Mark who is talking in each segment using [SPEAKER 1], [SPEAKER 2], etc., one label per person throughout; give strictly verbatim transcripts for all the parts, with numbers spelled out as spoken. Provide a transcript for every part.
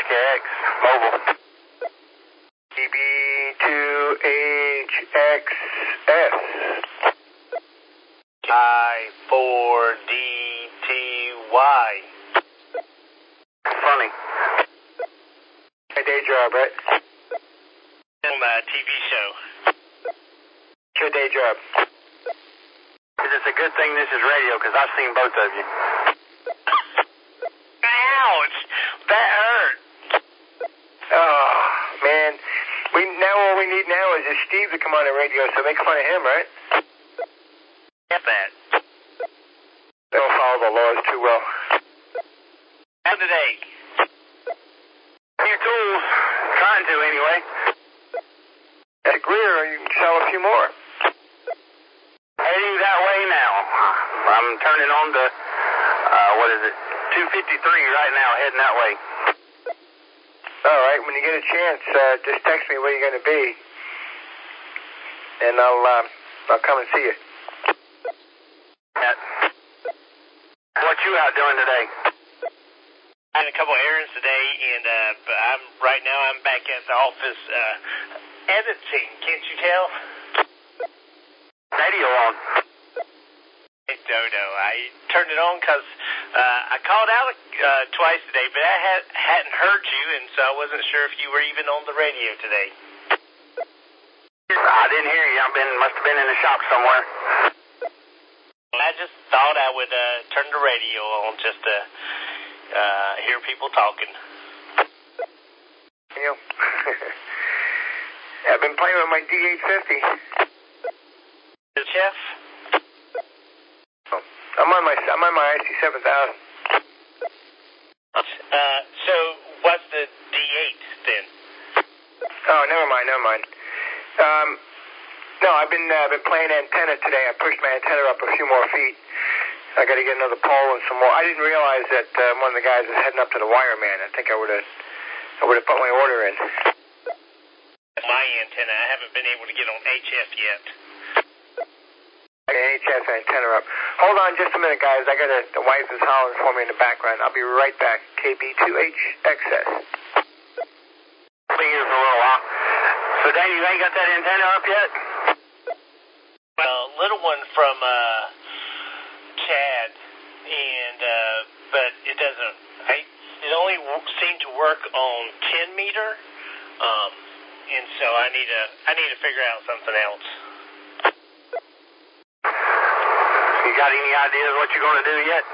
[SPEAKER 1] K X, mobile.
[SPEAKER 2] K B two H X S.
[SPEAKER 3] I four D T Y.
[SPEAKER 1] Funny.
[SPEAKER 2] My day job, right?
[SPEAKER 3] On a T V show.
[SPEAKER 2] It's your day job.
[SPEAKER 1] It's a good thing this is radio, because I've seen both of you.
[SPEAKER 3] Ouch! That hurt.
[SPEAKER 2] Oh, man. We now all we need now is just Steve to come on the radio, so make fun of him, right?
[SPEAKER 3] Get that.
[SPEAKER 2] They don't follow the laws too well.
[SPEAKER 3] How today?
[SPEAKER 1] New tools. Trying to, anyway.
[SPEAKER 2] At Greer, you can sell a few more.
[SPEAKER 1] Heading that way now. I'm turning on to, uh, what is it, two fifty-three right now, heading that way.
[SPEAKER 2] All right, when you get a chance, uh, just text me where you're going to be, and I'll, uh, I'll come and see you.
[SPEAKER 1] Yeah. What you out doing today?
[SPEAKER 3] I had a couple errands today, and uh, but I'm right now I'm back at the office uh, editing. Can't you tell?
[SPEAKER 1] Radio on.
[SPEAKER 3] I don't know. I turned it on because uh, I called out uh, twice today, but I had, hadn't heard you, and so I wasn't sure if you were even on the radio today.
[SPEAKER 1] I didn't hear you. I've been, must have been in the shop somewhere.
[SPEAKER 3] I just thought I would uh, turn the radio on just to uh, hear people talking.
[SPEAKER 2] You know, I've been playing with my D eight fifty.
[SPEAKER 3] Chef?
[SPEAKER 2] Oh, I'm on my I'm on my I C seven thousand.
[SPEAKER 3] Uh, so what's the D eight then?
[SPEAKER 2] Oh, never mind, never mind. Um, no, I've been uh, been playing antenna today. I pushed my antenna up a few more feet. I got to get another pole and some more. I didn't realize that uh, one of the guys was heading up to the wire man. I think I would have I would have put my order in.
[SPEAKER 3] My antenna, I haven't been able to get on H F yet.
[SPEAKER 2] I got an H F antenna up. Hold on just a minute, guys. I got a, the wife is hollering for me in the background. I'll be right back. K B two H X S.
[SPEAKER 1] I'll be here for a little while. So, Danny, you ain't got that antenna up yet?
[SPEAKER 3] Well, little one from uh, Chad, and uh, but it doesn't. I it only w- seemed to work on ten meter, um, and so I need to I need to figure out something else.
[SPEAKER 1] You got any ideas what you're going to do yet?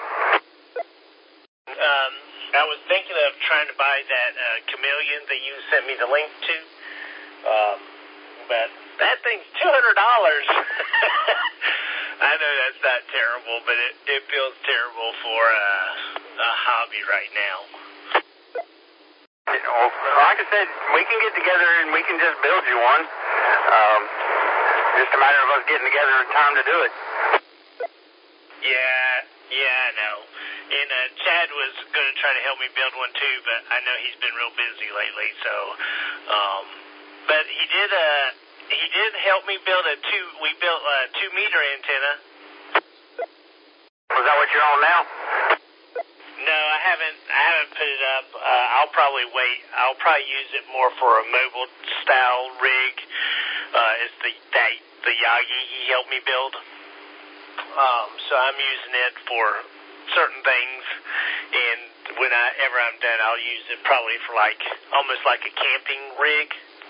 [SPEAKER 3] Um, I was thinking of trying to buy that uh, Chameleon that you sent me the link to, um, but that thing's two hundred dollars. I know that's not terrible, but it, it feels terrible for uh, a hobby right now.
[SPEAKER 1] You know, like I said, we can get together and we can just build you one. Um, just a matter of us getting together in time to do it.
[SPEAKER 3] Yeah, yeah, I know. And uh, Chad was going to try to help me build one too, but I know he's been real busy lately. So, um, but he did. Uh, he did help me build a two. We built a two meter antenna.
[SPEAKER 1] Was that what you're on now?
[SPEAKER 3] No, I haven't. I haven't put it up. Uh, I'll probably wait. I'll probably use it more for a mobile style rig. Uh, it's the that the Yagi he helped me build. Um, so I'm using it for certain things, and whenever I'm done, I'll use it probably for like almost like a camping rig.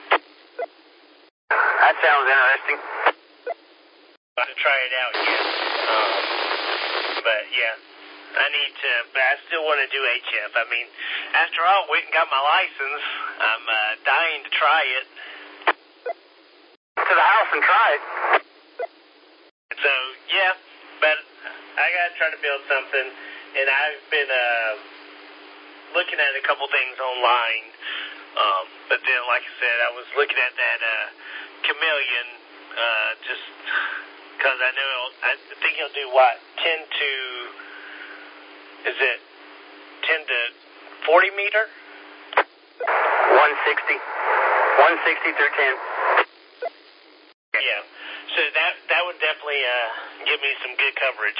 [SPEAKER 1] That sounds interesting.
[SPEAKER 3] About to try it out yet, um, but yeah, I need to. But I still want to do H F. I mean, after all, went and got my license. I'm uh, dying to try it.
[SPEAKER 1] To the house and try it.
[SPEAKER 3] So, yeah, but I got to try to build something, and I've been uh, looking at a couple things online, um, but then, like I said, I was looking at that uh, Chameleon uh, just because I know, I think he'll do what, ten to, is it ten to forty meter?
[SPEAKER 1] one sixty. one sixty through ten.
[SPEAKER 3] Yeah. So that that would definitely uh, give me some good coverage.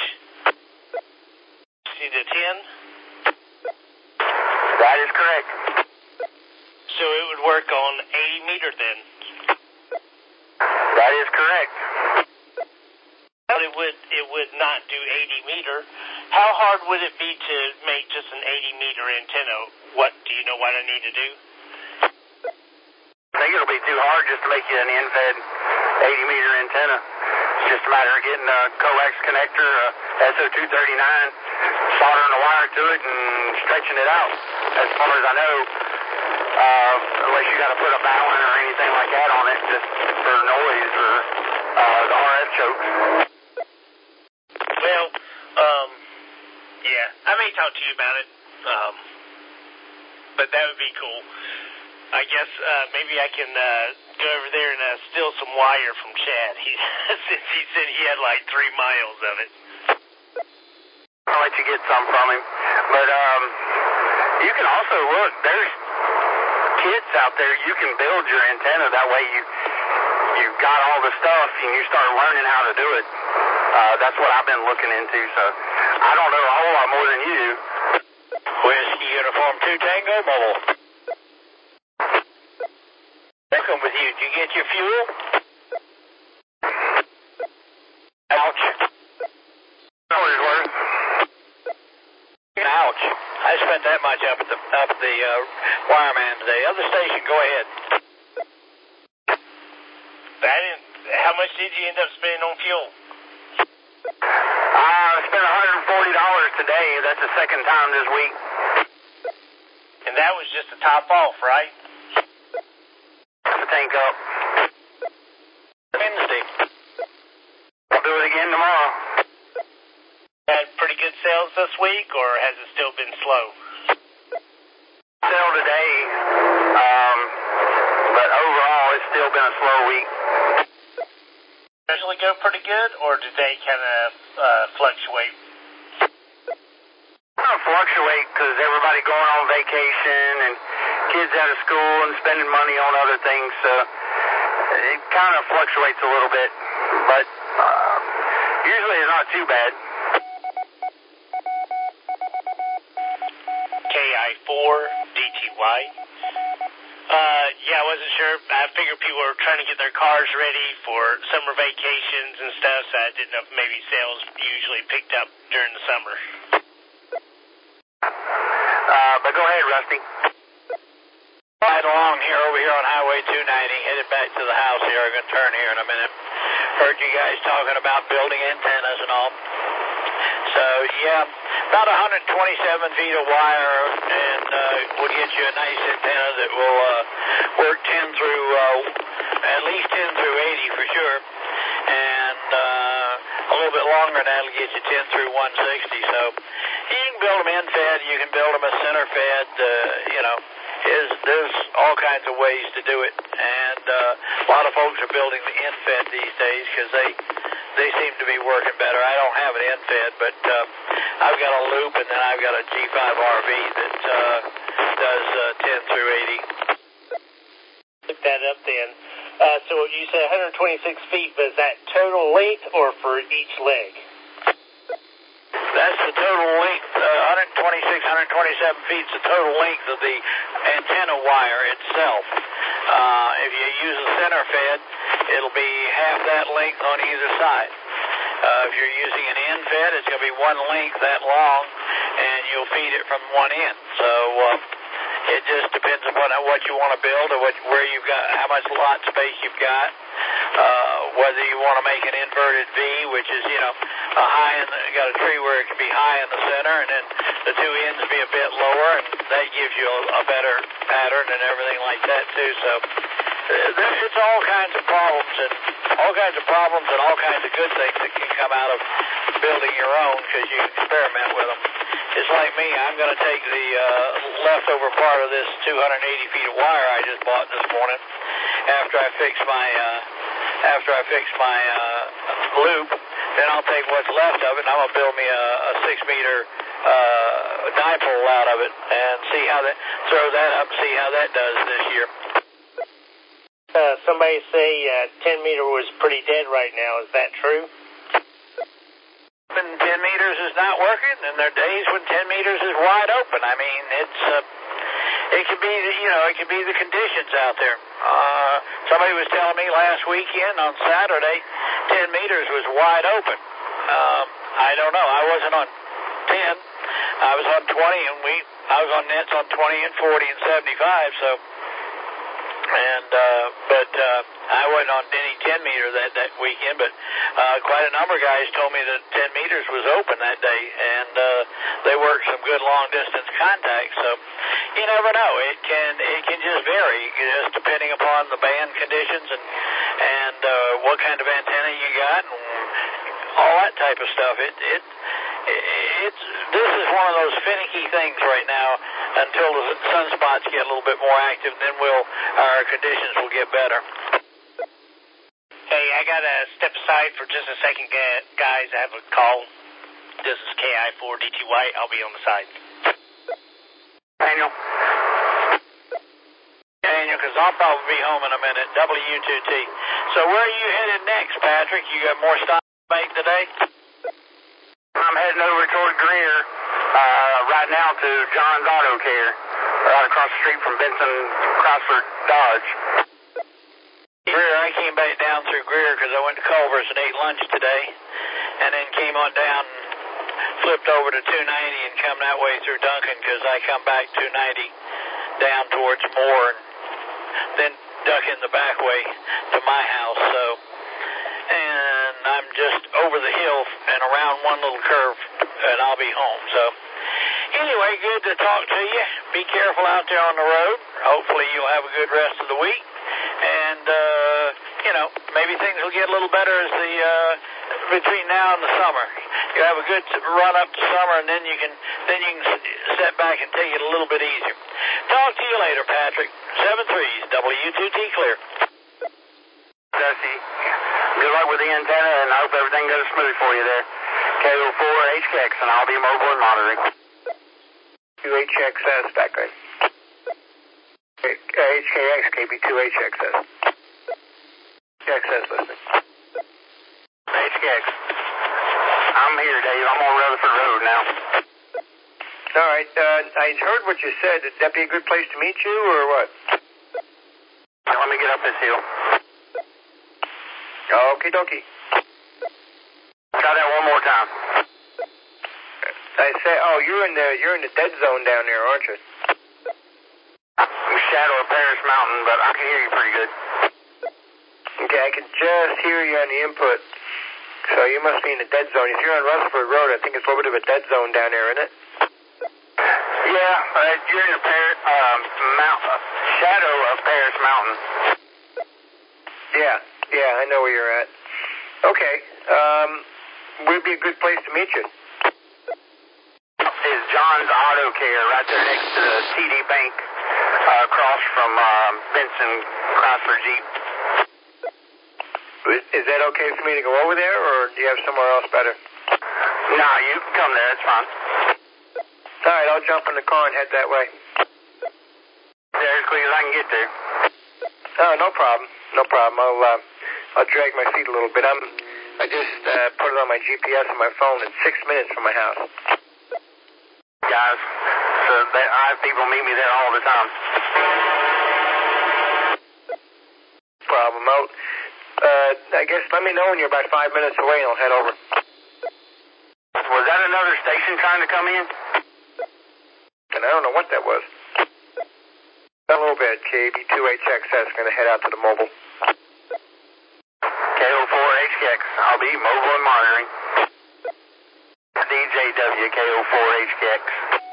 [SPEAKER 3] See the ten?
[SPEAKER 1] That is correct.
[SPEAKER 3] so it would work on eighty meter then?
[SPEAKER 1] That is correct.
[SPEAKER 3] But it would it would not do eighty meter. How hard would it be to make just an eighty meter antenna? What do you know what I need to do?
[SPEAKER 1] I think it'll be too hard just to make you an in-fed eighty meter antenna. It's just a matter of getting a coax connector, a S O two thirty-nine, soldering a wire to it and stretching it out. As far as I know, uh, unless you got to put a bowline or anything like that on it, just for noise or uh, the R F choke.
[SPEAKER 3] Well, um, yeah, I may talk to you about it, um, but that would be cool. I guess uh, maybe I can uh, go over there and uh, steal some wire from Chad. He, since he said he had like three miles of it.
[SPEAKER 1] I'll let you get some from him. But um, you can also look. There's kids out there. You can build your antenna. That way you you got all the stuff and you start learning how to do it. Uh, that's what I've been looking into. So I don't know a whole lot more than you do.
[SPEAKER 4] Whiskey Uniform two Tango Mobile. Welcome with you. Did you get your fuel? Ouch.
[SPEAKER 1] Dollars worth.
[SPEAKER 4] Ouch. I spent that much up at the up at the uh, wireman today. Other station, go ahead.
[SPEAKER 3] I didn't, how much did you end up spending on fuel?
[SPEAKER 1] I uh, spent one hundred forty dollars today. That's the second time this week.
[SPEAKER 3] And that was just a top off, right?
[SPEAKER 1] To tank up.
[SPEAKER 4] Wednesday.
[SPEAKER 1] I'll do it again tomorrow.
[SPEAKER 3] Had pretty good sales this week, or has it still been slow?
[SPEAKER 1] Sale today, um, but overall it's still been a slow week.
[SPEAKER 3] Usually go pretty good, or do they kind of uh, fluctuate?
[SPEAKER 1] Kind of fluctuate because everybody going on vacation and kids out of school and spending money on other things. So it kind of fluctuates a little bit, but uh, usually it's not too bad.
[SPEAKER 3] K I four D T Y. Uh, yeah, I wasn't sure. I figured people were trying to get their cars ready for summer vacations and stuff, so I didn't know if maybe sales usually picked up during the summer.
[SPEAKER 1] Uh, but go ahead, Rusty.
[SPEAKER 4] Right along here, over here on Highway two ninety, headed back to the house here. I'm going to turn here in a minute. Heard you guys talking about building antennas and all. So, yeah, about one hundred twenty-seven feet of wire, and uh, we'll get you a nice antenna that will uh, work ten through, uh, at least ten through eighty for sure. And uh, a little bit longer, and that'll get you ten through one sixty. So you can build them in-fed, you can build them as center-fed, uh, you know. Is, there's all kinds of ways to do it, and uh, a lot of folks are building the in-fed these days because they they seem to be working better. I don't have an in-fed, but uh, I've got a loop, and then I've got a G five R V that uh, does uh, ten through eighty.
[SPEAKER 3] Look that up then. Uh, so you said one hundred twenty-six feet, but is that total length or for each leg?
[SPEAKER 4] That's the total length, uh, one hundred twenty-six, one hundred twenty-seven feet is the total length of the antenna wire itself. Uh, if you use a center fed, it'll be half that length on either side. Uh, if you're using an end fed, it's going to be one length that long, and you'll feed it from one end. So uh, it just depends upon what you want to build or what, where you've got, how much lot space you've got. Uh, whether you want to make an inverted V, which is, you know, a high in the, got a tree where it can be high in the center, and then the two ends be a bit lower, and that gives you a, a better pattern and everything like that too. So uh, there, it's all kinds of problems and all kinds of problems and all kinds of good things that can come out of building your own because you experiment with them. It's like me. I'm going to take the uh, leftover part of this two hundred eighty feet of wire I just bought this morning after I fix my. Uh, After I fix my uh, loop, then I'll take what's left of it, and I'm going to build me a, a six-meter uh, dipole out of it and see how that, throw that up and see how that does this year.
[SPEAKER 3] Uh, somebody say uh, ten meter was pretty dead right now. Is that true?
[SPEAKER 4] When ten meters is not working, and there are days when ten meters is wide open. I mean, it's uh, it could be, the, you know, it could be the conditions out there. Uh, somebody was telling me last weekend on Saturday, ten meters was wide open. Um, I don't know. I wasn't on ten. I was on twenty, and we, I was on nets on twenty and forty and seventy-five. So, and uh, but uh, I wasn't on any ten meter that that weekend. But uh, quite a number of guys told me that ten meters was open that day, and uh, they worked some good long distance contact. So, you never know. It can it can just vary, just depending upon the band conditions and and uh, what kind of antenna you got and all that type of stuff. It it it's this is one of those finicky things right now until the sunspots get a little bit more active. Then we'll our conditions will get better.
[SPEAKER 3] Hey, I gotta step aside for just a second, guys. I have a call. This is K I four D T Y. I'll be on the side.
[SPEAKER 1] Daniel.
[SPEAKER 4] Daniel, because I'll probably be home in a minute. W two T. So where are you headed next, Patrick? You got more stops to make today?
[SPEAKER 1] I'm heading over toward Greer uh, right now to John's Auto Care, right across the street from Benson Chrysler Dodge.
[SPEAKER 4] Greer, I came back down through Greer because I went to Culver's and ate lunch today, and then came on down and flipped over to two ninety and come that way through Duncan because I come back two ninety down towards Moore and then duck in the back way to my house. So, and I'm just over the hill and around one little curve, and I'll be home. So, anyway, good to talk to you. Be careful out there on the road. Hopefully you'll have a good rest of the week. And, uh, you know, maybe things will get a little better as the, uh, between now and the summer. You have a good run up to summer, and then you can, then you can set back and take it a little bit easier. Talk to you later, Patrick. seven threes, W two T clear.
[SPEAKER 1] Dusty, good luck with the antenna, and I hope everything goes smooth for you there. K O four H K X, and I'll be mobile and monitoring.
[SPEAKER 2] two H X S, back in. H K X, K B two H X S. X S listening.
[SPEAKER 1] H K X. I'm here, Dave. I'm on Rutherford Road now.
[SPEAKER 2] All right. Uh, I heard what you said. Would that be a good place to meet you, or what?
[SPEAKER 1] Now, let me get up this hill.
[SPEAKER 2] Okie dokie.
[SPEAKER 1] Try that one more time.
[SPEAKER 2] I say, oh, you're in the you're in the dead zone down there, aren't you?
[SPEAKER 1] I'm shadow of Paris Mountain, but I can hear you pretty good.
[SPEAKER 2] Okay, I can just hear you on the input. So you must be in the dead zone. If you're on Rutherford Road, I think it's a little bit of a dead zone down there, isn't it?
[SPEAKER 1] Yeah, uh, you're in the Paris, um, mount, uh, shadow of Paris Mountain.
[SPEAKER 2] Yeah, yeah, I know where you're at. Okay, um, would be a good place to meet you.
[SPEAKER 1] Is John's Auto Care right there next to the T D Bank, uh, across from uh, Benson Chrysler Jeep.
[SPEAKER 2] Is, is that okay for me to go over there, or do you have somewhere else better?
[SPEAKER 1] No, you can come there. It's fine.
[SPEAKER 2] All right, I'll jump in the car and head that way.
[SPEAKER 1] There as quick as I can get there.
[SPEAKER 2] Oh, no problem. No problem. I'll uh, I'll drag my feet a little bit. I'm I just uh, put it on my G P S on my phone. It's six minutes from my house.
[SPEAKER 1] Guys, so they, I have people meet me there all the time.
[SPEAKER 2] Problem out. Uh, I guess let me know when you're about five minutes away, and I'll head over.
[SPEAKER 1] Was that another station trying to come in?
[SPEAKER 2] And I don't know what that was. A little bit. K B two H X S going to head out to the mobile.
[SPEAKER 1] K O four H K X. I'll be mobile and monitoring. D J W K O four H K X.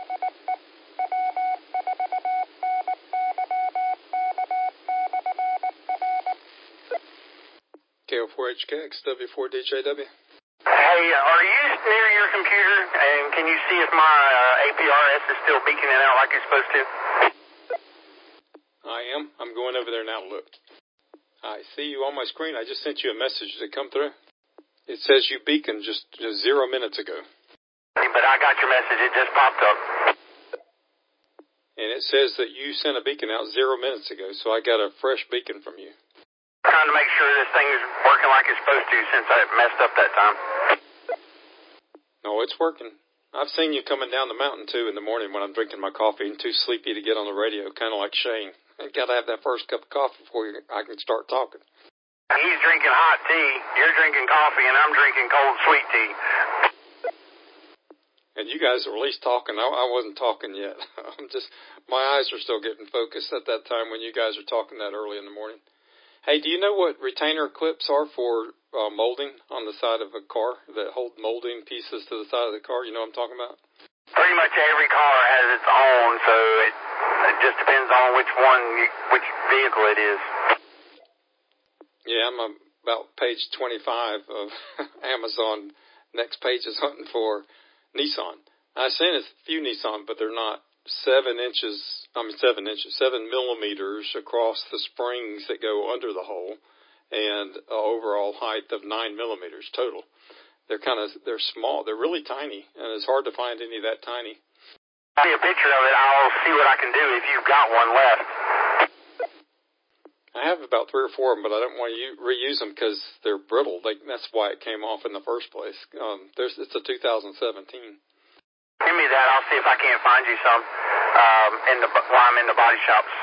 [SPEAKER 5] K O four H K X, W four D J W.
[SPEAKER 1] Hey, are you near your computer, and can you see if my uh, A P R S is still beaking it out like it's supposed to?
[SPEAKER 5] I am. I'm going over there now. Look. I see you on my screen. I just sent you a message. Did it come through? It says you beaconed just, just zero minutes ago.
[SPEAKER 1] But I got your message. It just popped up.
[SPEAKER 5] And it says that you sent a beacon out zero minutes ago, so I got a fresh beacon from you.
[SPEAKER 1] Trying to make sure this thing's working like it's supposed to since I messed up that time.
[SPEAKER 5] No, it's working. I've seen you coming down the mountain, too, in the morning when I'm drinking my coffee and too sleepy to get on the radio, kind of like Shane. I got to have that first cup of coffee before you, I can start talking.
[SPEAKER 1] He's drinking hot tea, you're drinking coffee, and I'm drinking cold sweet tea.
[SPEAKER 5] And you guys are at least talking. I, I wasn't talking yet. I'm just, my eyes are still getting focused at that time when you guys are talking that early in the morning. Hey, do you know what retainer clips are for uh, molding on the side of a car that hold molding pieces to the side of the car? You know what I'm talking about?
[SPEAKER 1] Pretty much every car has its own, so it, it just depends on which one, which vehicle it is.
[SPEAKER 5] Yeah, I'm about page twenty-five of Amazon. Next page is hunting for Nissan. I seen a few Nissan, but they're not seven inches, I mean seven inches, seven millimeters across the springs that go under the hole, and an overall height of nine millimeters total. They're kind of, they're small, they're really tiny, and it's hard to find any that tiny.
[SPEAKER 1] I'll see a picture of it, I'll see what I can do if you've got one left.
[SPEAKER 5] I have about three or four of them, but I don't want to u- reuse them because they're brittle. Like, that's why it came off in the first place. Um, there's, it's a two thousand seventeen.
[SPEAKER 1] Give me that. I'll see if I can't find you some um, in the while I'm in the body shops.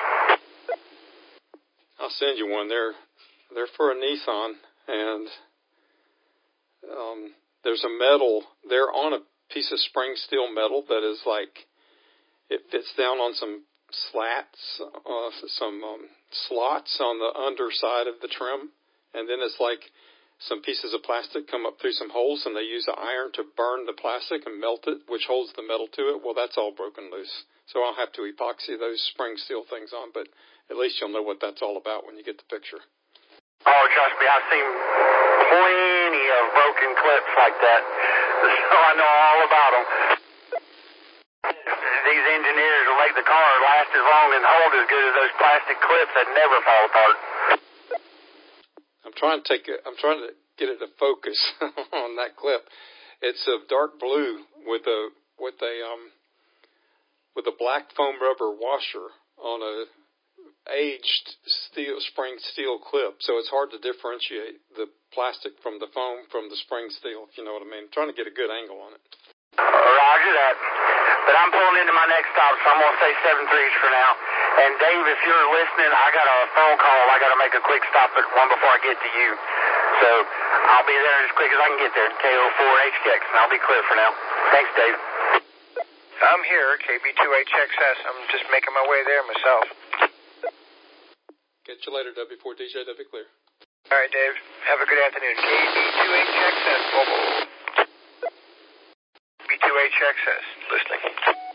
[SPEAKER 5] I'll send you one. They're they're for a Nissan, and um, there's a metal. They're on a piece of spring steel metal that is like it fits down on some slats, uh, some um, slots on the underside of the trim, and then it's like some pieces of plastic come up through some holes, and they use an iron to burn the plastic and melt it, which holds the metal to it. Well, that's all broken loose, so I'll have to epoxy those spring steel things on, but at least you'll know what that's all about when you get the picture.
[SPEAKER 1] Oh, trust me, I've seen plenty of broken clips like that, so I know all about them. These engineers will make the car last as long and hold as good as those plastic clips that never fall apart.
[SPEAKER 5] I'm trying to take it. I'm trying to get it to focus on that clip. It's a dark blue with a with a um with a black foam rubber washer on a aged steel spring steel clip, so it's hard to differentiate the plastic from the foam from the spring steel. If you know what I mean. I'm trying to get a good angle on it.
[SPEAKER 1] Roger that. But I'm pulling into my next stop, so I'm going to say seven threes for now. And Dave, if you're listening, I got a phone call. I got to make a quick stop at one before I get to you. So I'll be there as quick as I can get there. K O four H X, and I'll be clear for now. Thanks, Dave.
[SPEAKER 2] I'm here, K B two H X S. I'm just making my way there myself.
[SPEAKER 5] Catch you later, W four D J. That'll be clear.
[SPEAKER 2] All right, Dave. Have a good afternoon. K B two H X S, mobile. K B two H X S, listening.